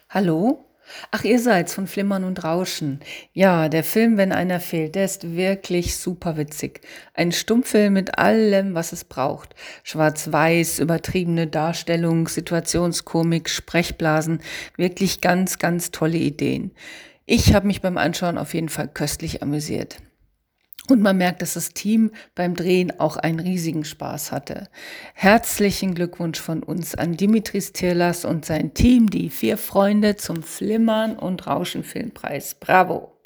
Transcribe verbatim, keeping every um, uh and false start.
Hallo? Ach, ihr seid's von Flimmern und Rauschen. Ja, der Film „Wenn einer fehlt“, der ist wirklich super witzig. Ein Stummfilm mit allem, was es braucht. Schwarz-Weiß, übertriebene Darstellung, Situationskomik, Sprechblasen. Wirklich ganz, ganz tolle Ideen. Ich habe mich beim Anschauen auf jeden Fall köstlich amüsiert. Und man merkt, dass das Team beim Drehen auch einen riesigen Spaß hatte. Herzlichen Glückwunsch von uns an Dimitris Tirlas und sein Team, die vier Freunde zum Flimmern und Rauschen Filmpreis. Bravo!